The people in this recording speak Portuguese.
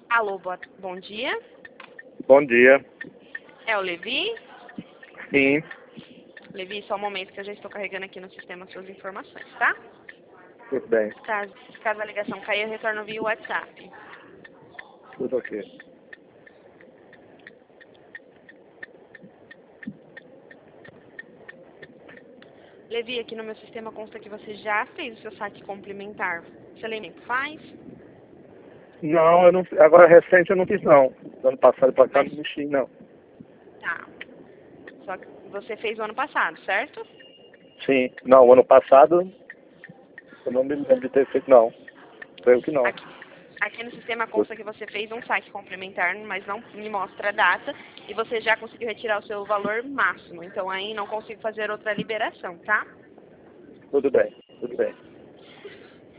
Alô, bom dia. Bom dia. É o Levi? Sim, Levi, só um momento que eu já estou carregando aqui no sistema suas informações, tá? tudo bem. Caso a ligação caia, eu retorno via WhatsApp. Tudo ok. Levi, aqui no meu sistema consta que você já fez o seu saque complementar. Você lembra que faz? Não, eu não. Agora recente eu não fiz não. Do ano passado pra cá Mas, não mexi não. tá. Só que você fez o ano passado, certo? Sim. Não, o ano passado eu não me lembro de ter feito não. Creio que não. Aqui no sistema consta que você fez um saque complementar, mas não me mostra a data, e você já conseguiu retirar o seu valor máximo. Então aí não consigo fazer outra liberação, tá? Tudo bem, tudo bem.